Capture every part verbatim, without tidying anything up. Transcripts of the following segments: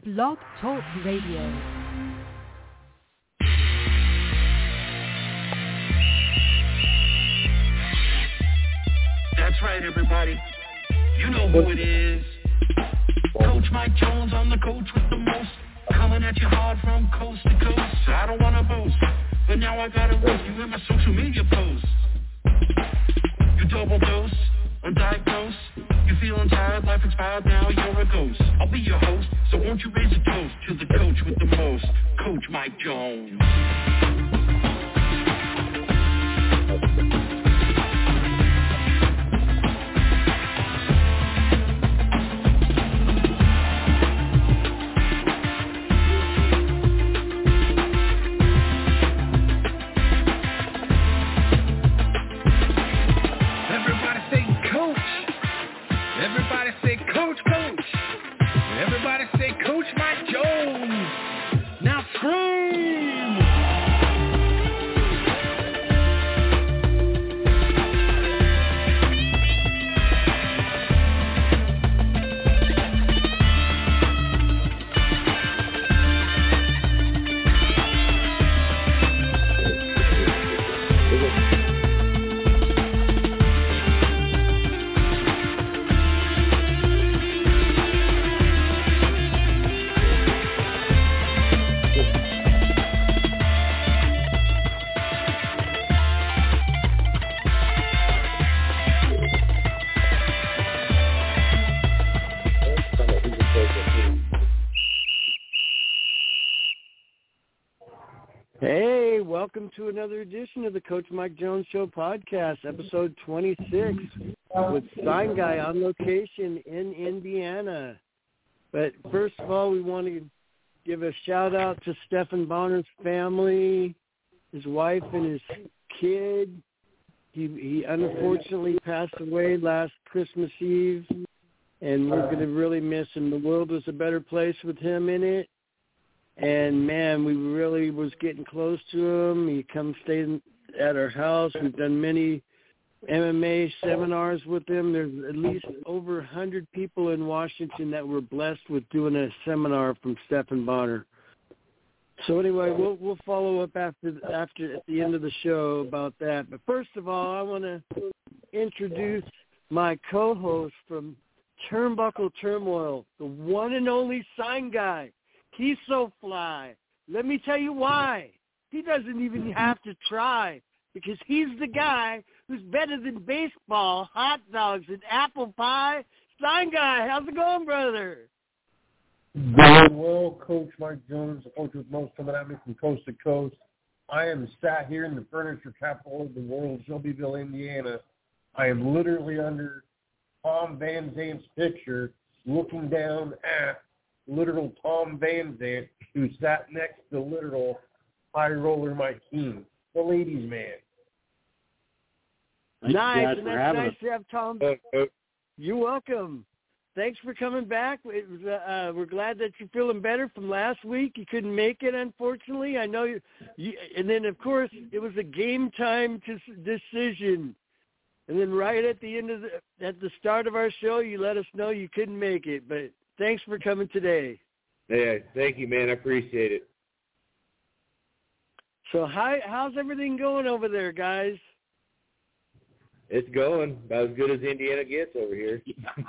Blog Talk Radio. That's right, everybody. You know who it is. Coach Mike Jones, I'm the coach with the most. Coming at you hard from coast to coast. I don't want to boast, but now I gotta roast you in my social media posts. You double dose, undiagnosed. You feeling tired, life expired, now you're a ghost. I'll be your host, so won't you raise a toast to the coach with the most, Coach Mike Jones. Hey, welcome to another edition of the Coach Mike Jones Show podcast, episode twenty-six, with Sign Guy on location in Indiana. But first of all, we want to give a shout-out to Stephan Bonner's family, his wife and his kid. He, he unfortunately passed away last Christmas Eve, and we're going to really miss him. The world was a better place with him in it. And, man, we really was getting close to him. He come stay at our house. We've done many M M A seminars with him. There's at least over one hundred people in Washington that were blessed with doing a seminar from Stephan Bonner. So, anyway, we'll we'll follow up after after at the end of the show about that. But first of all, I want to introduce my co-host from Turnbuckle Turmoil, the one and only Sign Guy. He's so fly. Let me tell you why. He doesn't even have to try because he's the guy who's better than baseball, hot dogs, and apple pie. Sign Guy, how's it going, brother? Doing well, Coach Mike Jones, the coach with most coming at me from coast to coast. I am sat here in the furniture capital of the world, Shelbyville, Indiana. I am literally under Tom Van Zant's picture looking down at literal Tom Van Zant, who sat next to literal High Roller Mike King, the ladies' man. Nice, and that's nice to have Tom. You're welcome. Thanks for coming back. It was, uh, we're glad that you're feeling better from last week. You couldn't make it, unfortunately. I know you, you and then, of course, it was a game time decision. And then right at the end of the, at the start of our show, you let us know you couldn't make it, but thanks for coming today. Yeah, thank you, man. I appreciate it. So how, how's everything going over there, guys? It's going about as good as Indiana gets over here.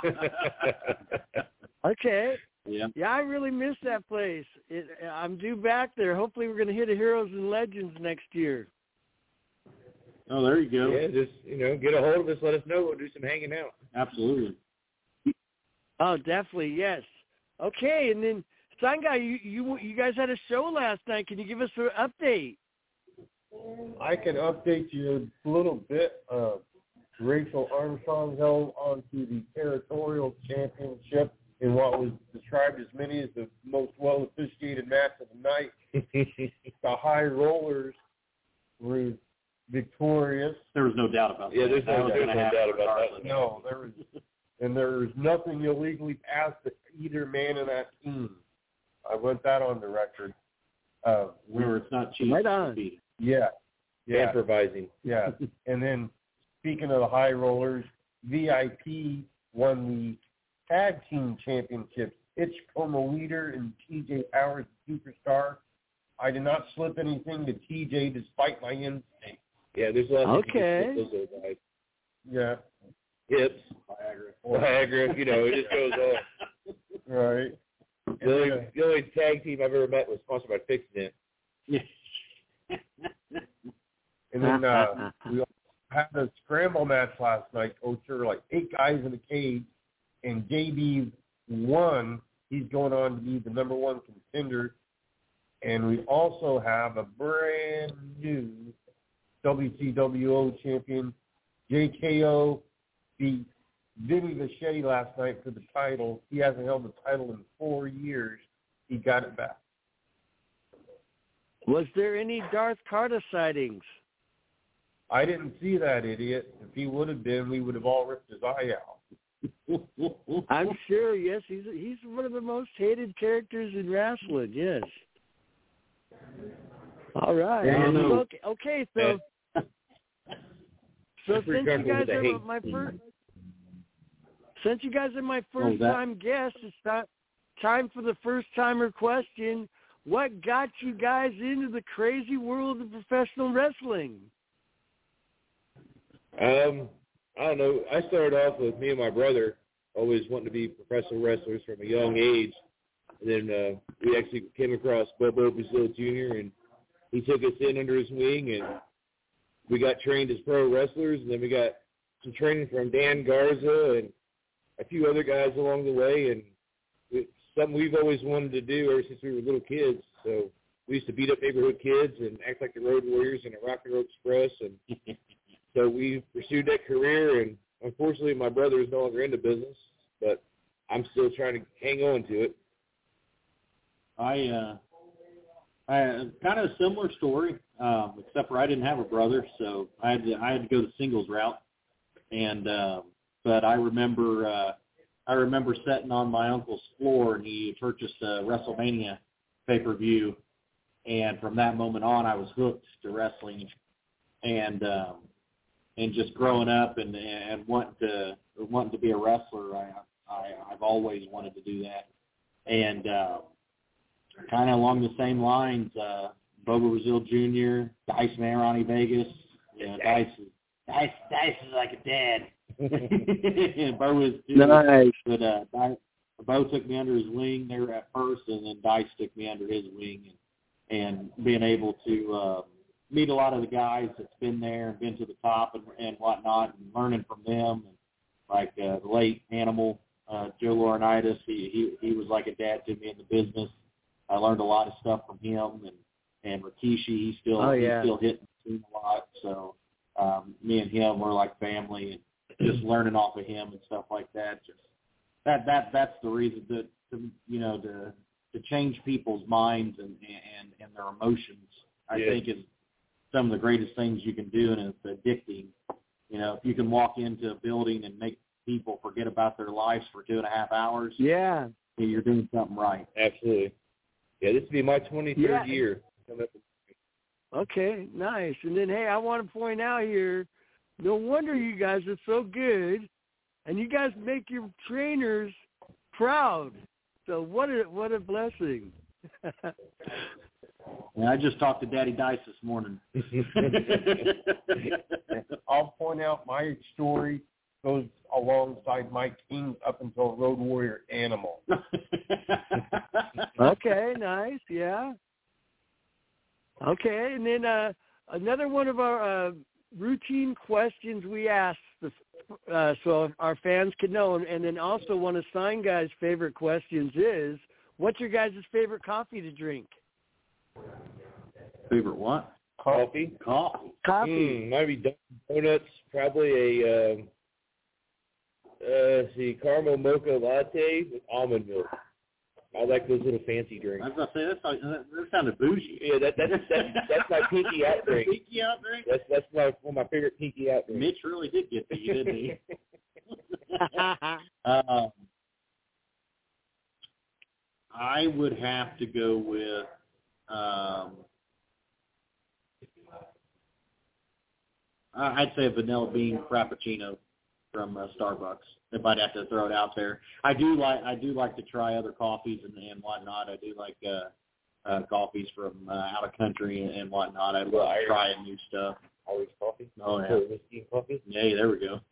Okay. Yeah. Yeah, I really miss that place. It, I'm due back there. Hopefully we're going to hit a Heroes and Legends next year. Oh, there you go. Yeah, just, you know, get a hold of us. Let us know. We'll do some hanging out. Absolutely. Oh, definitely, yes. Okay, and then, Sign Guy, you, you you guys had a show last night. Can you give us an update? I can update you a little bit. Uh, Rachel Armstrong held onto the territorial championship in what was described as many as the most well-officiated match of the night. The High Rollers were victorious. There was no doubt about that. Yeah, there's no, there's no doubt about that. No, there was, and there was nothing illegally passed to either man in that team. I went that on the record. Uh, Where it's not cheap. Right on. Yeah. Yeah. Improvising. Yeah. And then, speaking of the High Rollers, V I P won the tag team championships Hitchcoma Weeder and T J Powers, Superstar. I did not slip anything to T J despite my instinct. Yeah, there's a lot of Okay. those old guys. Yeah. Hips, Viagra, Viagra, you know, it just goes on. Right. The only, the only tag team I've ever met was sponsored by Fixit. Yeah. And then uh, we had a scramble match last night, Coach. There were like eight guys in the cage, and J B won. He's going on to be the number one contender. And we also have a brand new W C W O champion, J K O, beat Vinny Machete last night for the title. He hasn't held the title in four years. He got it back. Was there any Darth Carter sightings? I didn't see that idiot. If he would have been, we would have all ripped his eye out. I'm sure, yes. He's he's one of the most hated characters in wrestling, yes. All right. Yeah, So, okay, okay, so so since you guys are hate. my first since you guys are my first Oh, that- time guests, it's not time for the first timer question. What got you guys into the crazy world of professional wrestling? Um, I don't know. I started off with me and my brother always wanting to be professional wrestlers from a young age. And then uh, we actually came across Bobo Brazil Junior, and he took us in under his wing, and we got trained as pro wrestlers. And then we got some training from Dan Garza and a few other guys along the way. And it's something we've always wanted to do ever since we were little kids. So we used to beat up neighborhood kids and act like the Road Warriors in a Rock and Roll Express. And so we pursued that career, and unfortunately my brother is no longer in the business, but I'm still trying to hang on to it. I, uh, I kind of a similar story, um, except for I didn't have a brother, so I had to, I had to go the singles route. And, uh, but I remember, uh, I remember sitting on my uncle's floor, and he purchased a WrestleMania pay-per-view. And from that moment on, I was hooked to wrestling. And, um, and just growing up and, and wanting to, wanting to be a wrestler, I, I, I've always wanted to do that. And, uh, kind of along the same lines, uh, Bobo Brazil Junior, Dice Man, Ronnie Vegas. You know, Dice is, Dice, Dice is like a dad. And Bo is too. Nice. But uh, Dice, Bo took me under his wing there at first, and then Dice took me under his wing. And, and being able to uh, meet a lot of the guys that's been there and been to the top and, and whatnot, and learning from them. And like uh, the late Animal, uh, Joe Laurinaitis, he, he, he was like a dad to me in the business. I learned a lot of stuff from him, and and Rikishi, he's still Oh, yeah. he's still hitting the team a lot. So um, me and him were like family, and just learning off of him and stuff like that. Just that that that's the reason to, to you know to to change people's minds and and, and their emotions. I Yeah. think is some of the greatest things you can do, and it's addicting. You know, if you can walk into a building and make people forget about their lives for two and a half hours, Yeah. you're doing something right. Absolutely. Yeah, this will be my twenty-third Yeah. year. Okay, nice. And then, hey, I want to point out here, no wonder you guys are so good, and you guys make your trainers proud. So what a what a blessing. Yeah, I just talked to Daddy Dice this morning. I'll point out my story goes alongside Mike King up until Road Warrior Animal. Okay, nice, yeah. Okay, and then uh, another one of our uh, routine questions we ask, the, uh, so our fans can know, and then also one of Sign Guy's favorite questions is, what's your guys' favorite coffee to drink? Favorite what? Coffee. Coffee. Coffee. Mm, might be Dunkin' Donuts. Probably a um, uh, let's see, caramel mocha latte with almond milk. I like those little fancy I drinks. was going to say, that sounded, that sounded bougie. Yeah, that, that's that, that's my pinky out drink. Pinky out drink? That's that's my one of my favorite pinky out drinks. Mitch really did get to you, didn't he? um, I would have to go with um, I'd say a vanilla bean frappuccino from uh, Starbucks. If I'd have to throw it out there, I do like I do like to try other coffees and, and whatnot. I do like uh, uh, coffees from uh, out of country and, and whatnot. I love trying new stuff. Irish coffee. Oh yeah, whiskey coffee. Yeah, there we go.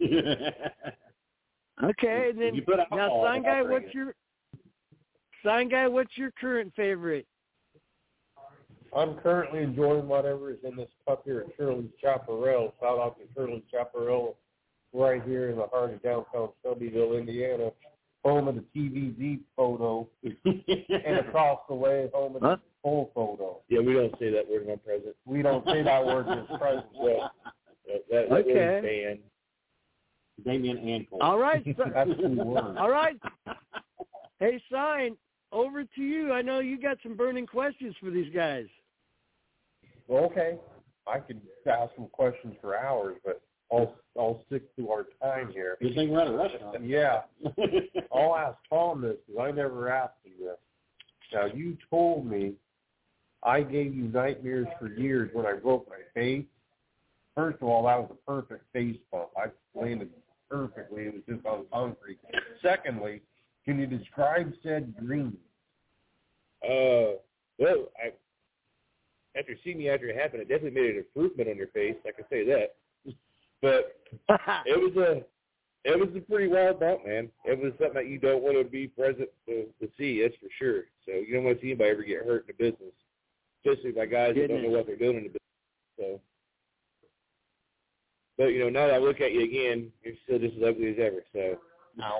Okay, and then You put now, alcohol sign in, guy, I'll drink what's it. your sign guy? What's your current favorite? I'm currently enjoying whatever is in this cup here at Shirley's Chaparral. Shout out to Shirley's Chaparral, right here in the heart of downtown Shelbyville, Indiana, home of the T V Z photo, and across the way, home of Huh? the full photo. Yeah, we don't say that word when I'm present. We don't say that word as president. Yeah. That, that, that Okay. word's banned. Damien and Cole. All right, si- That's the word. all right. Hey, sign, over to you. I know you got some burning questions for these guys. Well, okay, I could ask some questions for hours, but I'll I'll stick to our time here. Good thing we're at a restaurant. Yeah, I'll ask Tom this because I never asked him this. Now, you told me I gave you nightmares for years when I broke my face. First of all, that was a perfect face bump. I landed perfectly. It was just on concrete. Secondly, can you describe said dream? Uh, well, I after seeing me after it happened, it definitely made an improvement on your face. I can say that. But it was a it was a pretty wild bump, man. It was something that you don't want to be present to, to see. That's for sure. So you don't want to see anybody ever get hurt in the business, especially by guys that don't know what they're doing in the business. So, but you know, now that I look at you again, you're still just as ugly as ever. So, Now,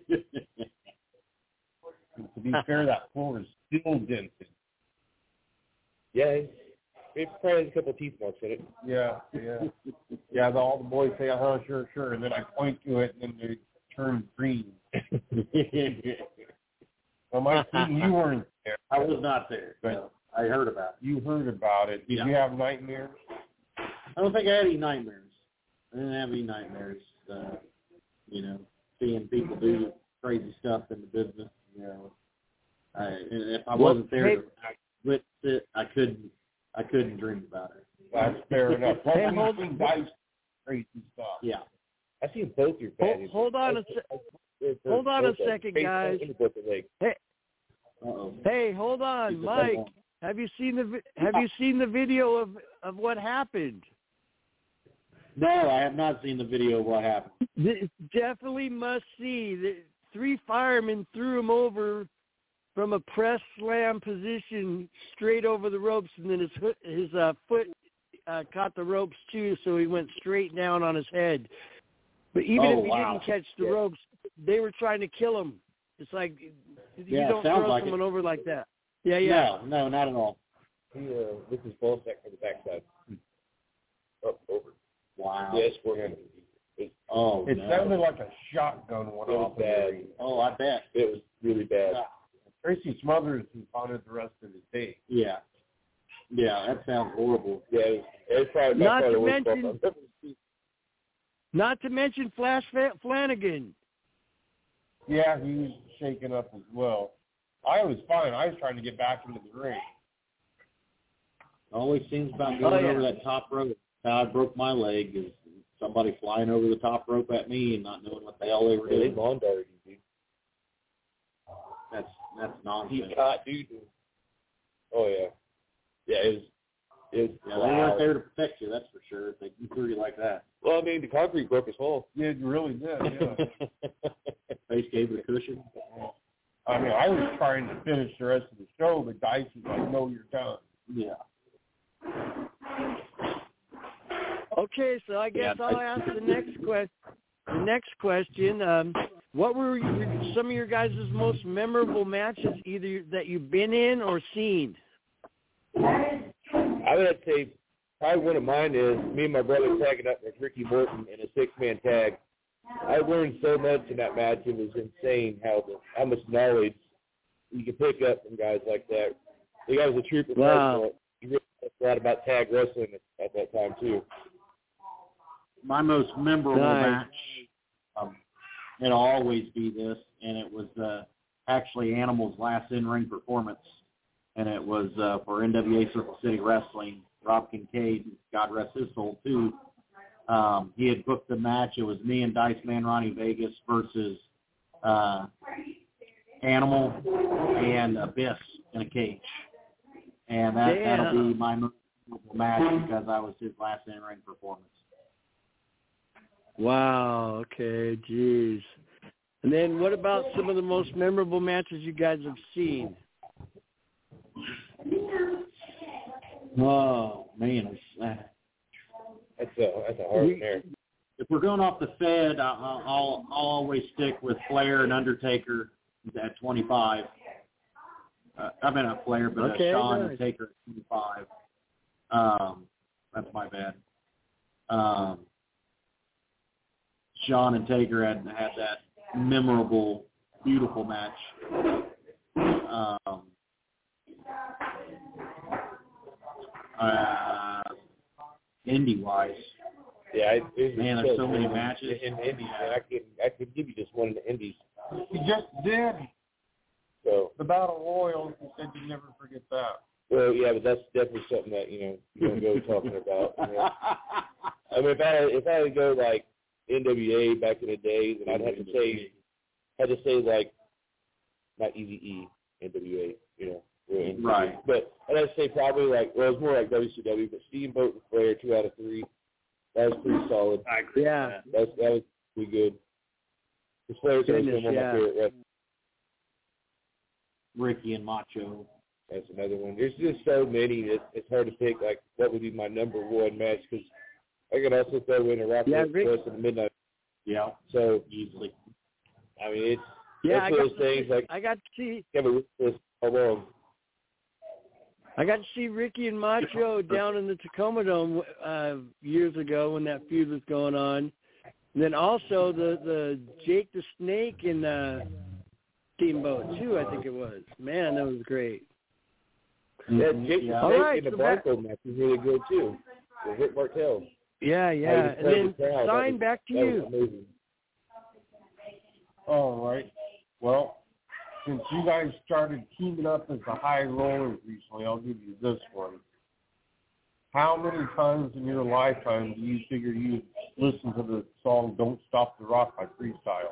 to be fair, that floor is still dented. yeah, it's, it probably has a couple of teeth marks in it. Yeah, yeah. Yeah, the, all the boys say, uh-huh, sure, sure, and then I point to it, and then they turn green. Well, my team, you weren't there. I was not there. No. I heard about it. You heard about it. Did Yeah. you have nightmares? I don't think I had any nightmares. I didn't have any nightmares. Uh, you know, seeing people do crazy stuff in the business. You know, I, and if I wasn't there, hey- to I witness it. I couldn't. I couldn't dream about it. That's fair enough. Well, Hey, we've hold- seen guys crazy stuff. Yeah. I've seen both your Hold, bad. hold on a se- hold on a second, guys. Hey, Uh-oh. Hey, hold on, Keep it Mike. going. Have you seen the vi- Have you seen the video of of what happened? No, I have not seen the video of what happened. This definitely must see. The three firemen threw him over from a press slam position straight over the ropes, and then his hook, his uh, foot uh, caught the ropes too, so he went straight down on his head. But even Oh, if he wow. didn't catch the Yeah. ropes, they were trying to kill him. It's like you Yeah, it don't sounds throw like someone it. over like that. Yeah, yeah. No, no, not at all. he uh, with his ball sack from the backside. Up over. Wow. Yes, for him. It, Oh, It no. sounded like a shotgun went It was off. in the bad. ring. Oh, I bet. it was really bad. Tracy Smothers was on it the rest of his day. Yeah. Yeah, that sounds horrible. Yeah, it was, it was probably Not by far to the worst bump mention- I've ever seen. Not to mention Flash Fa- Flanagan. Yeah, he was shaken up as well. I was fine. I was trying to get back into the ring. Always seems about Oh, going yeah. over that top rope. How I broke my leg is somebody flying over the top rope at me and not knowing what the hell they were Yeah, they doing. lawn darted you, dude. That's that's He nonsense. caught, dude. Oh yeah, yeah. It was. It was Yeah, they loud. weren't there to protect you, that's for sure. If they threw you like that, Well, I mean, the concrete broke his hole. Yeah, it really did, yeah. face gave it a cushion. I mean, I was trying to finish the rest of the show, but Dice was like, no, you're done. Yeah. Okay, so I guess Yeah, I'll I- ask the next question. The next question: um, what were your, some of your guys' most memorable matches, either that you've been in or seen? I would have to say probably one of mine is me and my brother tagging up with Ricky Morton in a six-man tag. I learned so much in that match. It was insane how the, how much knowledge you can pick up from guys like that. The guy was a true professional. Wow. He really knows a lot about tag wrestling at, at that time too. My most memorable Nice. match, um, it'll always be this, and it was uh, actually Animal's last in-ring performance, and it was uh, for N W A Circle City Wrestling. Rob Kincaid, God rest his soul too, Um, he had booked the match. It was me and Dice Man Ronnie Vegas versus uh, Animal and Abyss in a cage. And that, that'll be my most memorable match because I was his last in-ring performance. Wow, okay, geez. And then what about some of the most memorable matches you guys have seen? Oh, man. It's, uh, That's a, that's a hard one there. If we're going off the Fed, I'll, I'll, I'll always stick with Flair and Undertaker at twenty-five. Uh, I mean, not Flair, but okay, uh, Shawn nice. and Taker at twenty-five. Um, that's my bad. Um, Shawn and Taker had had that memorable, beautiful match. Um, uh, indie-wise, Yeah, I, there's man, there's so many matches in the Indies. Man, I could I could give you just one in the Indies. You just did So the Battle Royal. You said you'd never forget that. well, yeah, but that's definitely something that you know you don't go talking about. You know? I mean, if I if I had to go like N W A back in the days, and I'd have to say had to say like not Eazy-E, N W A, you know. Right. But I'd have to say probably like, well, it's more like W C W, but Steamboat and Flair, two out of three. That was pretty solid. I agree. Yeah. That was, that was pretty good. The Flair's always Goodness, been one of yeah. my favorite wrestlers. Ricky and Macho. That's another one. There's just so many that it's hard to pick, like, what would be my number one match, because I could also throw in a Rock Yeah, Express Rick- in the Midnight. Yeah, So, easily. I mean, it's Yeah, I one of got, those things, like, I got to see you have a list how long. I got to see Ricky and Macho down in the Tacoma Dome uh, years ago when that feud was going on. And then also the, the Jake the Snake and uh, Steamboat, too, I think it was. Man, that was great. Yeah, Jake Yeah. the All Snake right, in the so that- Bronco match was really good, too. With Rick Martel. Yeah, yeah. How he And played then the crowd, that Sign was- back to that was you. amazing. All right. Well, since you guys started teaming up as the High Rollers recently, I'll give you this one. How many times in your lifetime do you figure you'd listen to the song "Don't Stop the Rock" by Freestyle?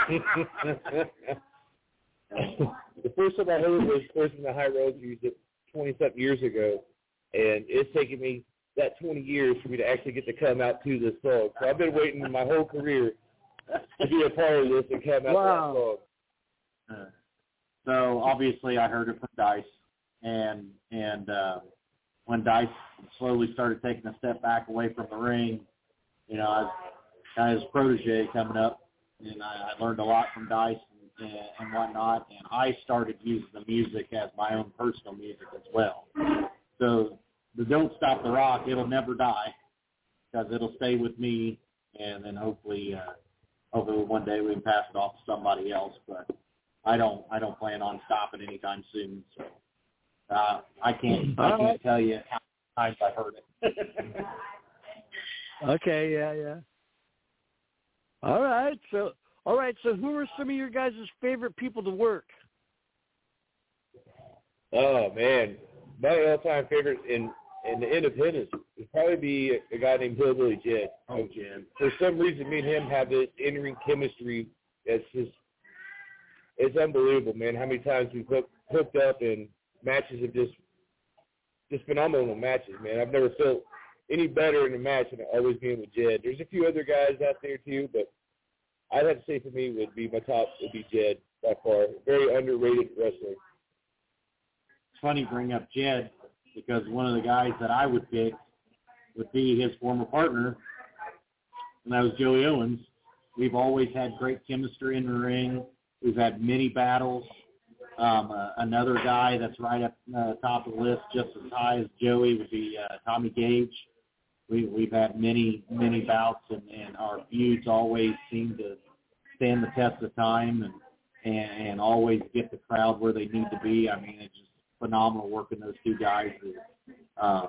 The first time I heard it was, of course, when the High Roads used it twenty-something years ago, and it's taken me that twenty years for me to actually get to come out to this song. So I've been waiting my whole career to be a part of this and come out Wow. to that song. Uh, so obviously I heard it from Dice, and and uh, when Dice slowly started taking a step back away from the ring, you know, I was kind of his protege coming up, and I, I learned a lot from Dice and, and whatnot, and I started using the music as my own personal music as well. So the Don't Stop the Rock, it'll never die, because it'll stay with me, and then hopefully, uh, hopefully one day we can pass it off to somebody else, but I don't I don't plan on stopping anytime soon. So uh, I can't I can't tell you how many times I heard it. Okay, yeah, yeah. All right, so all right, so who are some of your guys' favorite people to work? Oh, man. My all-time favorite in, in the independents would probably be a, a guy named Hillbilly Jed. Oh, Jed. For some reason, me and him have this in-ring chemistry that's just, it's unbelievable, man, how many times we've hooked, hooked up and matches have just, just phenomenal matches, man. I've never felt any better in a match than always being with Jed. There's a few other guys out there, too, but I'd have to say for me would be my top would be Jed by far. Very underrated wrestler. It's funny you bring up Jed, because one of the guys that I would pick would be his former partner, and that was Joey Owens. We've always had great chemistry in the ring. We've had many battles. Um, uh, another guy that's right up uh, top of the list, just as high as Joey, would be uh, Tommy Gage. We, we've had many, many bouts, and, and our feuds always seem to stand the test of time and, and, and always get the crowd where they need to be. I mean, it's just phenomenal working those two guys. Um,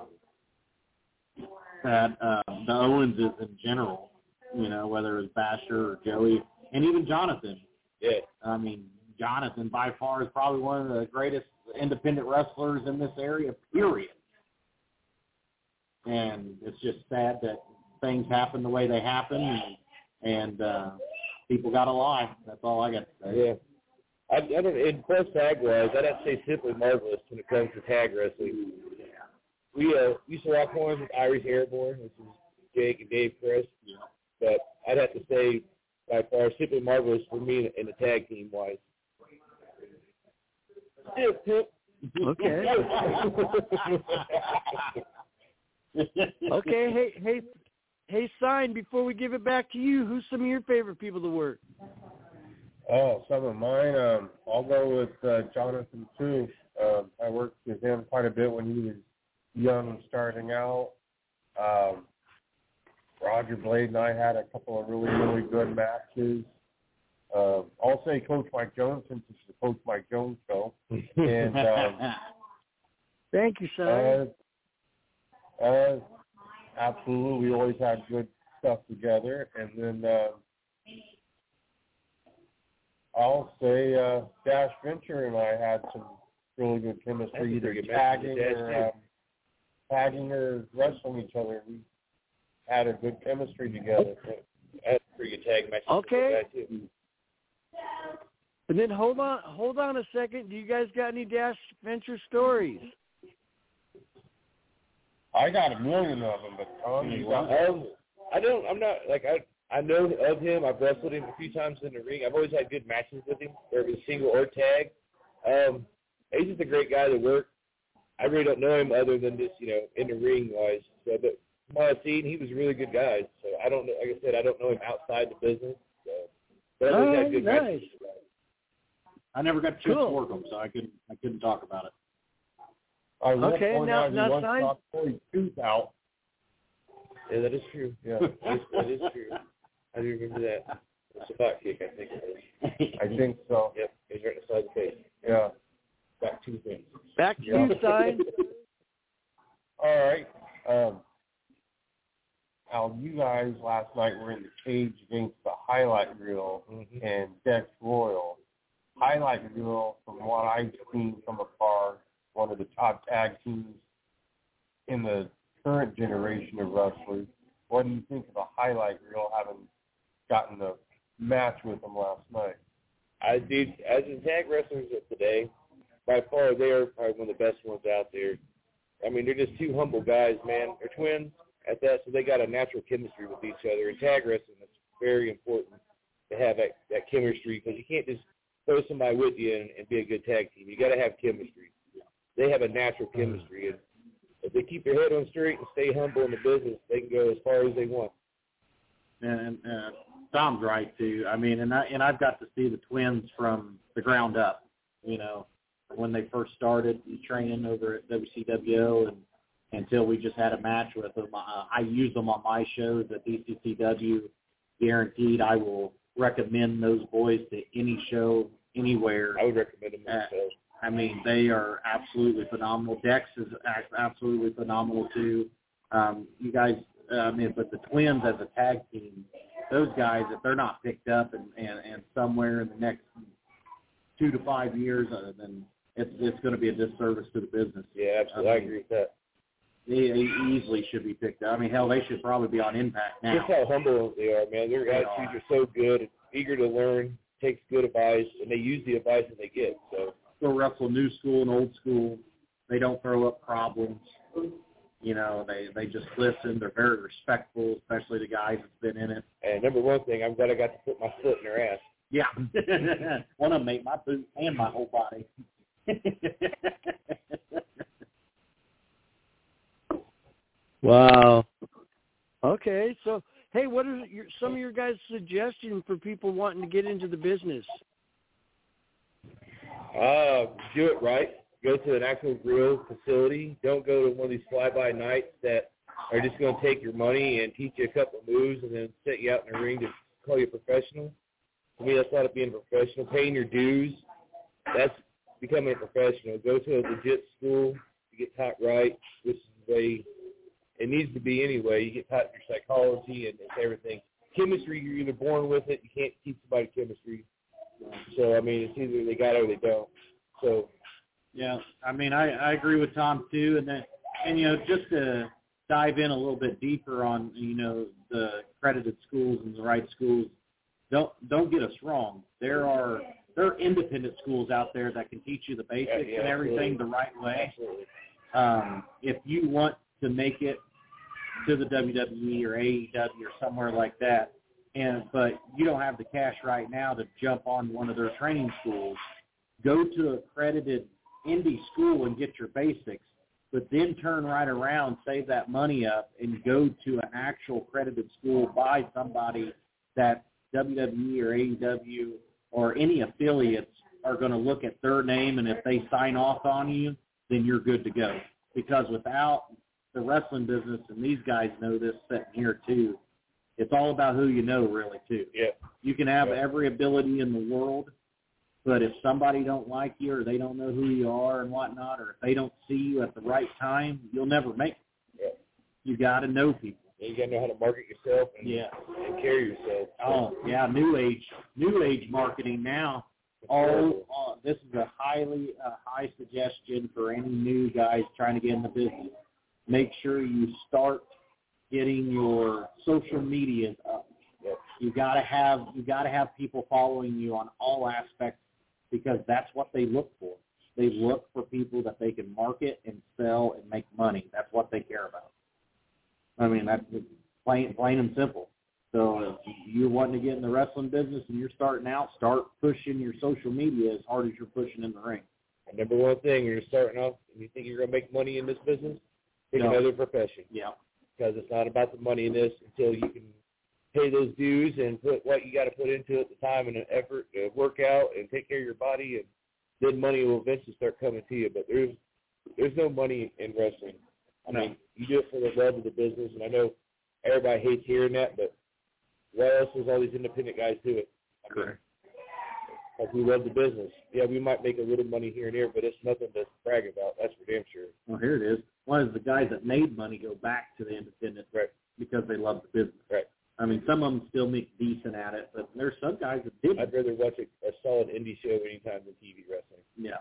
that um, the Owenses in general, you know, whether it's Basher or Joey, and even Jonathan. Yeah. I mean, Jonathan by far is probably one of the greatest independent wrestlers in this area, period. And it's just sad that things happen the way they happen, and, and uh, people got to lie. That's all I got to say. Yeah. I, I don't, in plus tag-wise, I'd have to say Simply Marvelous when it comes to tag wrestling. We uh, used to rock horns with Irish Airborne, which is Jake and Dave Chris. Yeah. But I'd have to say, by far, Simply Marvelous for me in the tag team-wise. Okay. Okay, hey, hey, hey, Sign, before we give it back to you, who's some of your favorite people to work? Oh, some of mine, um, I'll go with uh, Jonathan, too. Um, I worked with him quite a bit when he was young and starting out. Um, Roger Blade and I had a couple of really, really good matches. Uh, I'll say Coach Mike Jones, since it's the Coach Mike Jones show. And um, thank you, Sign. Uh, uh, absolutely, we always had good stuff together. And then uh, I'll say uh, Dash Venture and I had some really good chemistry, either tagging or um, tagging or wrestling each other. We had a good chemistry together. That's a pretty good tag match. Okay. And then hold on, hold on a second. Do you guys got any Dash Venture stories? I got a million of them, but Tom, you got um, I don't. I'm not like I. I know of him. I've wrestled him a few times in the ring. I've always had good matches with him, whether it was single or tag. Um, he's just a great guy to work. I really don't know him other than just, you know, in the ring wise. So, but from what I've seen, he was a really good guy. So I don't know. Like I said, I don't know him outside the business. So, but I've always oh, had good nice. matches. I never got a chance Cool. to work him, so I couldn't. I couldn't talk about it. I will Okay, point now- out he now once sign- knocked Corey's tooth out. Yeah, that is true. Yeah, that, is, that is true. I do remember that. It's a butt kick, I think it is. I think so. Yep, he's right inside the face. Yeah. Back two things. Back to Yeah. you, Sign. All right. Um, Al, you guys last night were in the cage against the Highlight Reel Mm-hmm. and Dex Royal. Highlight Reel, from what I've seen from afar, one of the top tag teams in the current generation of wrestlers. What do you think of the Highlight Reel having gotten the match with them last night? I did, as in tag wrestlers of today, by far they are probably one of the best ones out there. I mean, they're just two humble guys, man. They're twins at that, so they got a natural chemistry with each other. In tag wrestling, it's very important to have that, that chemistry, because you can't just throw somebody with you and, and be a good tag team. You got to have chemistry. They have a natural chemistry, and if they keep their head on straight and stay humble in the business, they can go as far as they want. And uh, Tom's right too. I mean, and I and I've got to see the twins from the ground up. You know, when they first started training over at W C W O, and until we just had a match with them. Uh, I use them on my shows at B C C W. Guaranteed, I will recommend those boys to any show, anywhere. I would recommend them myself. Uh, I mean, they are absolutely phenomenal. Dex is absolutely phenomenal too. Um, you guys, uh, I mean, but the twins as a tag team, those guys, if they're not picked up and, and, and somewhere in the next two to five years, uh, then it's it's going to be a disservice to the business. Yeah, absolutely. I, I mean, mean, agree with that. They, they easily should be picked up. I mean, hell, they should probably be on Impact now. Just how humble they are, man. Their They attitudes are. are so good, and eager to learn, takes good advice, and they use the advice that they get. So They'll wrestle new school and old school. They don't throw up problems. You know, they, they just listen. They're very respectful, especially the guys that's been in it. And number one thing, I'm glad I got to put my foot in their ass. Yeah. One of them made my boot and my whole body. Wow. Okay, so hey, what are your, some of your guys' suggestions for people wanting to get into the business? Uh, do it right. Go to an actual grill facility. Don't go to one of these fly-by-nights that are just going to take your money and teach you a couple of moves and then set you out in the ring to call you a professional. To me, that's not being a professional. Paying your dues, that's becoming a professional. Go to a legit school to get taught right, which is the way it needs to be anyway. You get taught your psychology and, and everything. Chemistry, you're either born with it. You can't teach somebody chemistry. So, I mean, it's either they got it or they don't. So, yeah, I mean, I, I agree with Tom too, and then, and you know, just to dive in a little bit deeper on, you know, the accredited schools and the right schools, don't don't get us wrong. There are there are independent schools out there that can teach you the basics Yeah, yeah, and everything absolutely. the right way. Absolutely. Um, if you want to make it to the W W E or A E W or somewhere like that, and but you don't have the cash right now to jump on one of their training schools, go to an accredited indie school and get your basics, but then turn right around, save that money up, and go to an actual accredited school by somebody that W W E or A E W or any affiliates are going to look at their name, and if they sign off on you, then you're good to go. Because without the wrestling business, and these guys know this sitting here too, it's all about who you know, really, too. Yeah. You can have Yeah. every ability in the world, but if somebody don't like you or they don't know who you are and whatnot, or if they don't see you at the right time, you'll never make it. Yeah. You got to know people. You got to know how to market yourself and, Yeah. and carry yourself. Oh, yeah, new age, new age marketing now. All uh, this is a highly uh, high suggestion for any new guys trying to get in the business. Make sure you start getting your social media up. Yep. You gotta have you gotta have people following you on all aspects, because that's what they look for. They look for people that they can market and sell and make money. That's what they care about. I mean, that's plain plain and simple. So if you're wanting to get in the wrestling business and you're starting out, start pushing your social media as hard as you're pushing in the ring. And number one thing, you're starting off and you think you're going to make money in this business, pick No. another profession. Yeah. Because it's not about the money in this until you can pay those dues and put what you got to put into it, the time and the effort to work out and take care of your body, and then money will eventually start coming to you. But there's there's no money in wrestling. I No. mean, you do it for the love of the business, and I know everybody hates hearing that, but why else does all these independent guys do it? I mean, Correct. like, we love the business. Yeah, we might make a little money here and there, but it's nothing to brag about. That's for damn sure. Well, here it is. Why does the guys that made money go back to the independent? Right. Because they love the business. Right. I mean, some of them still make decent at it, but there's some guys that didn't. I'd rather watch a, a solid indie show anytime than T V wrestling. Yeah.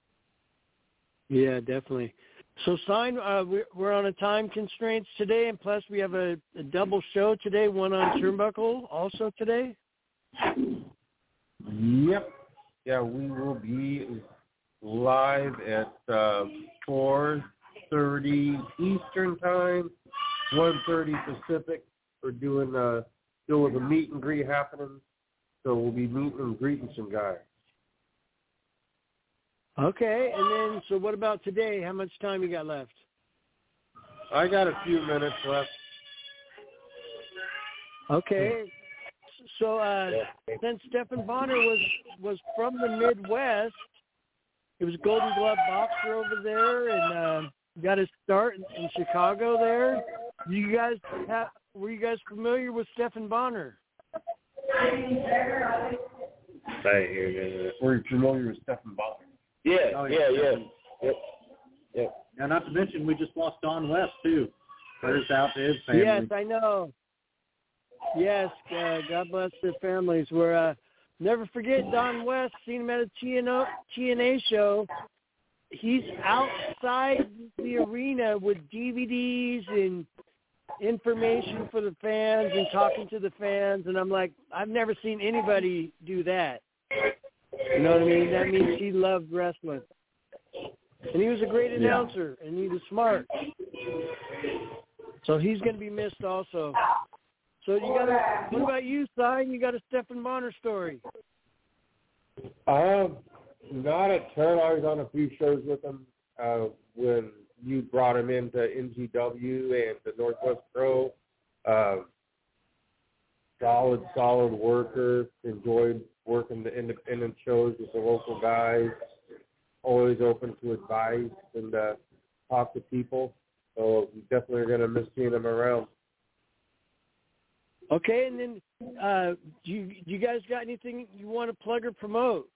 Yeah, definitely. So, Sign, uh, we're, we're on a time constraints today, and plus we have a, a double show today, one on Turnbuckle also today. Yep. Yeah, we will be live at uh, four thirty Eastern Time, one thirty Pacific. We're doing uh, still with a meet and greet happening, so we'll be meeting and greeting some guys. Okay, and then, so what about today? How much time you got left? I got a few minutes left. Okay. So, uh, since Stephan Bonner was, was from the Midwest, he was Golden Glove boxer over there, and uh, got his start in, in Chicago there. You guys have, were you guys familiar with Stephan Bonner? I ain't hearing that. We're familiar with Stephan Bonner. Yeah, Oh, yeah, yeah. yeah. Yep. Yep. Now, not to mention, we just lost Don West, too. Prayers out to his family. Yes, I know. Yes, uh, God bless their families. We're, uh, never forget Don West, seen him at a T N A show. He's outside the arena with D V Ds and information for the fans and talking to the fans, and I'm like, I've never seen anybody do that. You know what I mean? That means he loved wrestling. And he was a great announcer, and he was smart. So he's going to be missed also. So you got a, what about you, Sign? You got a Stephan Bonner story. Uh, not a ton. I was on a few shows with him uh, when you brought him into N G W and the Northwest Pro. Uh, solid, solid worker. Enjoyed working the independent shows with the local guys. Always open to advice and uh, talk to people. So we definitely are going to miss seeing him around. Okay, and then uh, do you, you guys got anything you want to plug or promote?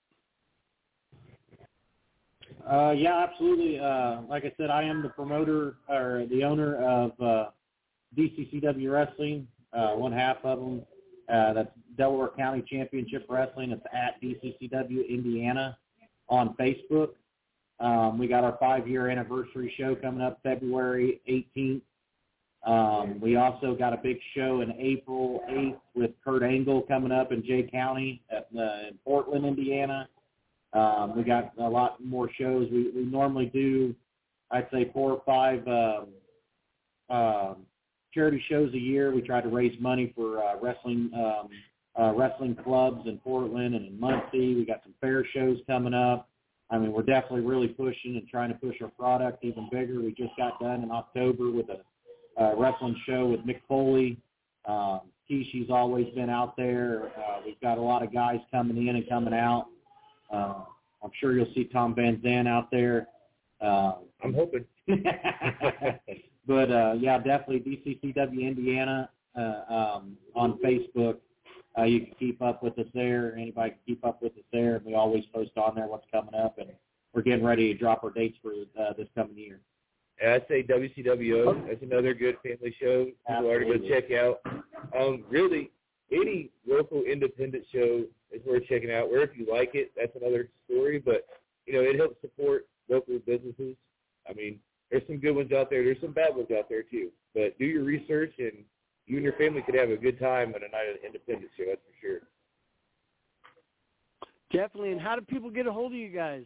Uh, yeah, absolutely. Uh, like I said, I am the promoter or the owner of uh, D C C W Wrestling, uh, one half of them. Uh, that's Delaware County Championship Wrestling. It's at D C C W Indiana on Facebook. Um, we got our five-year anniversary show coming up February eighteenth. Um, we also got a big show in April eighth with Kurt Angle coming up in Jay County at, uh, in Portland, Indiana. Um, we got a lot more shows. We, we normally do, I'd say, four or five um, uh, charity shows a year. We try to raise money for uh, wrestling um, uh, wrestling clubs in Portland and in Muncie. We got some fair shows coming up. I mean, we're definitely really pushing and trying to push our product even bigger. We just got done in October with a uh, wrestling show with Mick Foley. Um, Kishi's always been out there. Uh, we've got a lot of guys coming in and coming out. Uh, I'm sure you'll see Tom Van Zandt out there. Uh, I'm hoping. But, uh, yeah, definitely D C C W Indiana uh, um, on Facebook. Uh, you can keep up with us there. Anybody can keep up with us there. We always post on there what's coming up, and we're getting ready to drop our dates for uh, this coming year. And I'd say W C W O. That's another good family show. People are to go check out. Um, really, any local independent show is worth checking out. Where if you like it, that's another story. But, you know, it helps support local businesses. I mean, there's some good ones out there. There's some bad ones out there, too. But do your research, and you and your family could have a good time at a night of the independent show, that's for sure. Definitely. And how do people get a hold of you guys?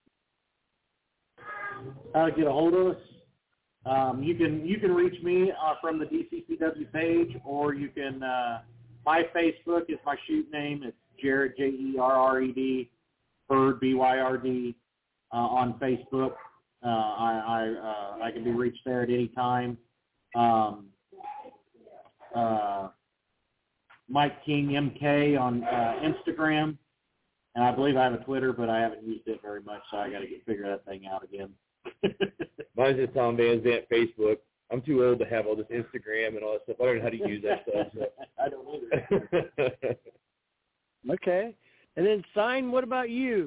How to get a hold of us? Um, you can you can reach me uh, from the D C C W page, or you can. Uh, my Facebook is my shoot name. It's Jared J E R R E D Byrd B Y R D uh, on Facebook. Uh, I I, uh, I can be reached there at any time. Um, uh, Mike King M K on uh, Instagram, and I believe I have a Twitter, but I haven't used it very much, so I got to get figure that thing out again. Mine's just Tom Van Zandt Facebook. I'm too old to have all this Instagram and all that stuff. I don't know how to use that stuff. So. I don't either. Okay. And then, Sign, what about you?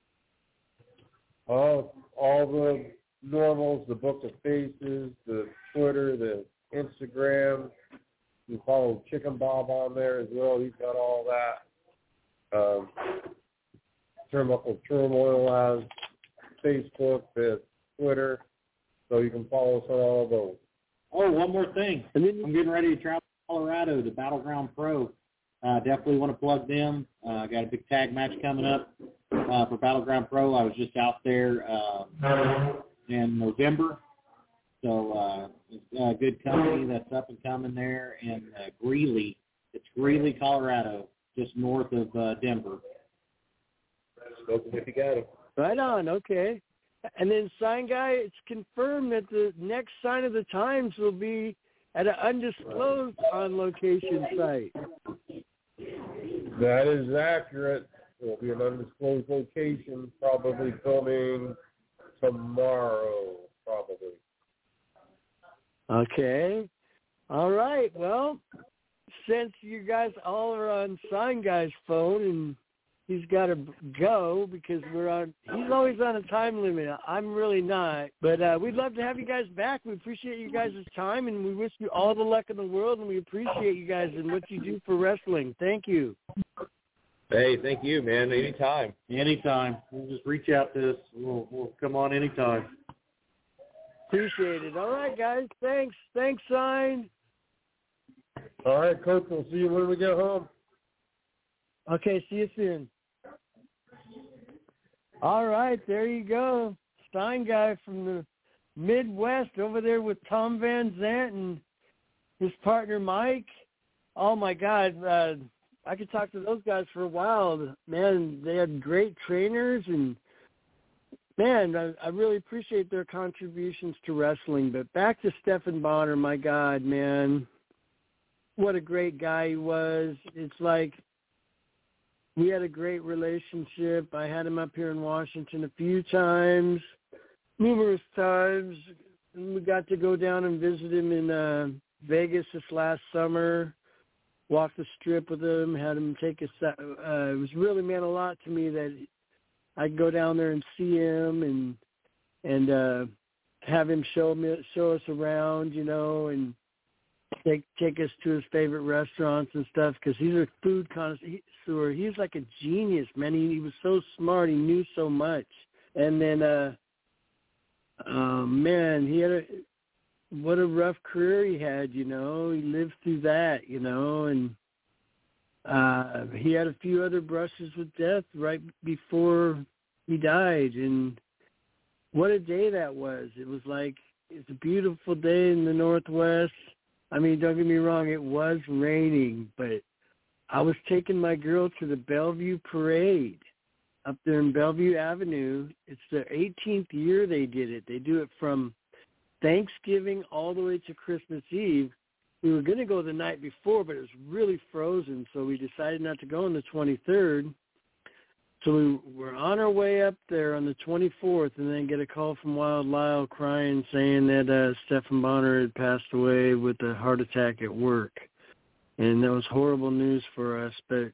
Oh, all the normals, the Book of Faces, the Twitter, the Instagram. You follow Chicken Bob on there as well. He's got all that. Um, Turnbuckle Turmoil has Facebook, the Twitter, so you can follow us on all of those. Oh, one more thing. I'm getting ready to travel to Colorado to Battleground Pro. Uh, definitely want to plug them. I uh, got a big tag match coming up uh, for Battleground Pro. I was just out there uh, in November. So uh, it's a good company that's up and coming there in uh, Greeley. It's Greeley, Colorado, just north of uh, Denver. Spoken if you got them. Right on. Okay. And then, Sign Guy, it's confirmed that the next Sign of the Times will be at an undisclosed on-location site. That is accurate. It will be an undisclosed location, probably filming tomorrow, probably. Okay. All right. Well, since you guys all are on Sign Guy's phone and he's got to go because we're on, he's always on a time limit. I'm really not. But uh, we'd love to have you guys back. We appreciate you guys' time, and we wish you all the luck in the world, and we appreciate you guys and what you do for wrestling. Thank you. Hey, thank you, man. Anytime. Anytime. We'll just reach out to us. We'll, we'll come on anytime. Appreciate it. All right, guys. Thanks. Thanks, Sign. All right, Coach. We'll see you when we get home. Okay, see you soon. All right, there you go. Stein Guy from the Midwest over there with Tom Van Zandt and his partner Mike. Oh, my God. Uh, I could talk to those guys for a while. Man, they had great trainers, and, man, I, I really appreciate their contributions to wrestling. But back to Stephan Bonnar, my God, man. What a great guy he was. It's like, we had a great relationship. I had him up here in Washington a few times, numerous times. And we got to go down and visit him in uh, Vegas this last summer, walk the strip with him, had him take a uh, it was really meant a lot to me that I'd go down there and see him and and uh, have him show me show us around, you know, and take take us to his favorite restaurants and stuff, because he's a food connoisseur. He's like a genius, man. He, he was so smart. He knew so much. And then, uh, uh, man, he had a, what a rough career he had, you know. He lived through that, you know, and uh, he had a few other brushes with death right before he died. And what a day that was. It was like, it's a beautiful day in the Northwest. I mean, don't get me wrong, it was raining, but I was taking my girl to the Bellevue Parade up there in Bellevue Avenue. It's their eighteenth year they did it. They do it from Thanksgiving all the way to Christmas Eve. We were going to go the night before, but it was really frozen, so we decided not to go on the twenty-third. So we were on our way up there on the twenty-fourth, and then get a call from Wild Lyle crying, saying that uh, Stephan Bonnar had passed away with a heart attack at work. And that was horrible news for us, but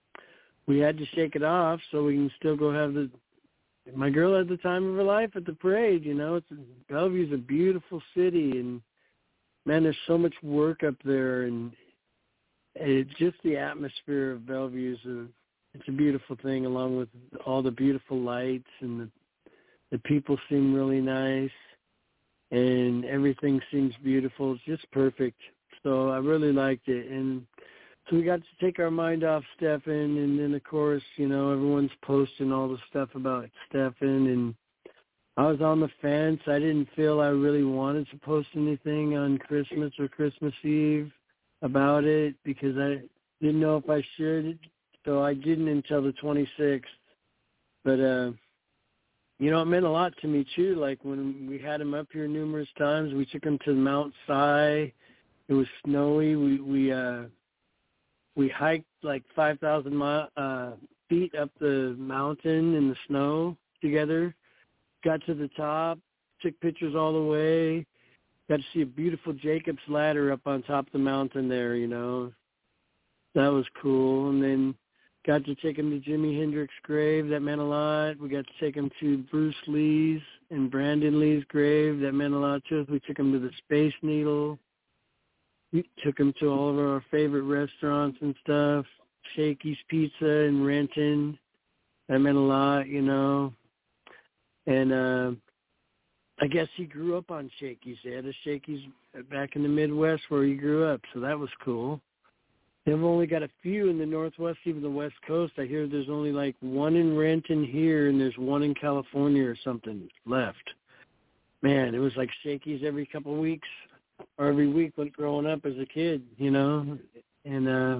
we had to shake it off so we can still go have the my girl had the time of her life at the parade. You know, it's Bellevue's a beautiful city, and man, there's so much work up there, and it's just the atmosphere of Bellevue is a it's a beautiful thing, along with all the beautiful lights, and the the people seem really nice, and everything seems beautiful. It's just perfect. So I really liked it, and so we got to take our mind off Stephan, and then, of course, you know, everyone's posting all the stuff about Stephan, and I was on the fence. I didn't feel I really wanted to post anything on Christmas or Christmas Eve about it because I didn't know if I should, so I didn't until the twenty-sixth. But, uh, you know, it meant a lot to me, too. Like, when we had him up here numerous times, we took him to Mount Si. It was snowy. We we uh, we hiked like five thousand mi- uh, feet up the mountain in the snow together. Got to the top, took pictures all the way. Got to see a beautiful Jacob's Ladder up on top of the mountain there, you know. That was cool. And then got to take him to Jimi Hendrix's grave. That meant a lot. We got to take him to Bruce Lee's and Brandon Lee's grave. That meant a lot to us. We took him to the Space Needle. We took him to all of our favorite restaurants and stuff. Shakey's Pizza in Renton. That meant a lot, you know. And uh, I guess he grew up on Shakey's. They had a Shakey's back in the Midwest where he grew up, so that was cool. They've only got a few in the Northwest, even the West Coast. I hear there's only like one in Renton here, and there's one in California or something left. Man, it was like Shakey's every couple of weeks. Or every week when growing up as a kid, you know. And uh,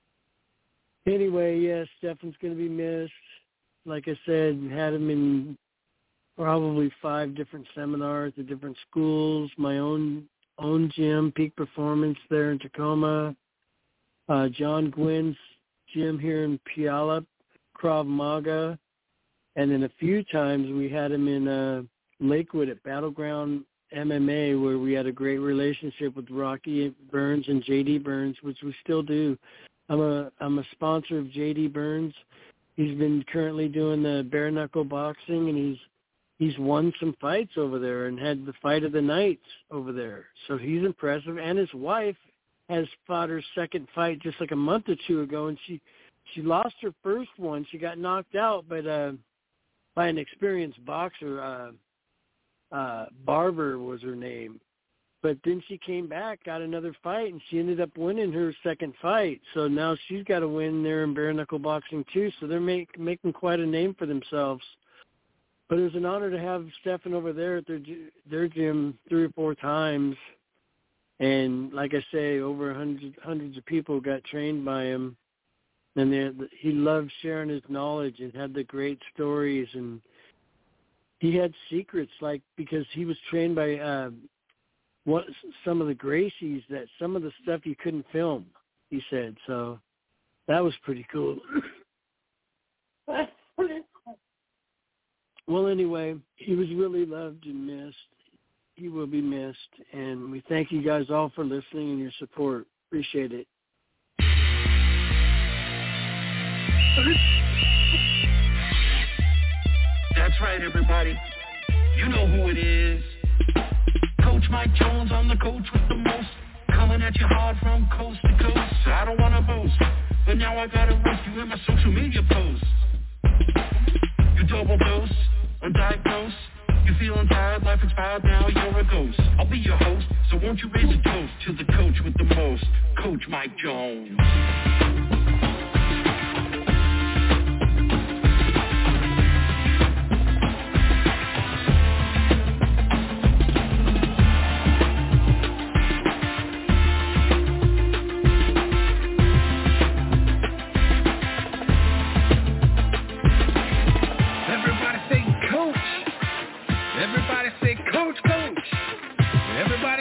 anyway, yeah, Stephan's going to be missed. Like I said, had him in probably five different seminars at different schools, my own own gym, Peak Performance there in Tacoma, uh, John Gwynn's gym here in Puyallup, Krav Maga, and then a few times we had him in uh, Lakewood at Battleground M M A, where we had a great relationship with Rocky Burns and J D Burns, which we still do. I'm a I'm a sponsor of J D Burns. He's been currently doing the bare knuckle boxing, and he's he's won some fights over there and had the fight of the night over there. So he's impressive. And his wife has fought her second fight just like a month or two ago, and she she lost her first one. She got knocked out, but uh, by an experienced boxer. Uh, Uh, Barber was her name. But then she came back, got another fight, and she ended up winning her second fight. So now she's got a win there in bare knuckle boxing too. So they're make, making quite a name for themselves. But it was an honor to have Stephan over there at their their gym three or four times. And like I say, over hundreds hundreds of people got trained by him. And he loved sharing his knowledge and had the great stories, and he had secrets, like, because he was trained by uh, what some of the Gracies, that some of the stuff you couldn't film, he said. So that was pretty cool. Well, anyway, he was really loved and missed. He will be missed. And we thank you guys all for listening and your support. Appreciate it. That's right, everybody. You know who it is. Coach Mike Jones, I'm the coach with the most. Coming at you hard from coast to coast. I don't want to boast, but now I gotta roast you in my social media posts. You double dose, undiagnosed. You feeling tired, life expired, now you're a ghost. I'll be your host, so won't you raise a toast to the coach with the most, Coach Mike Jones. Everybody say, Coach, Coach. Everybody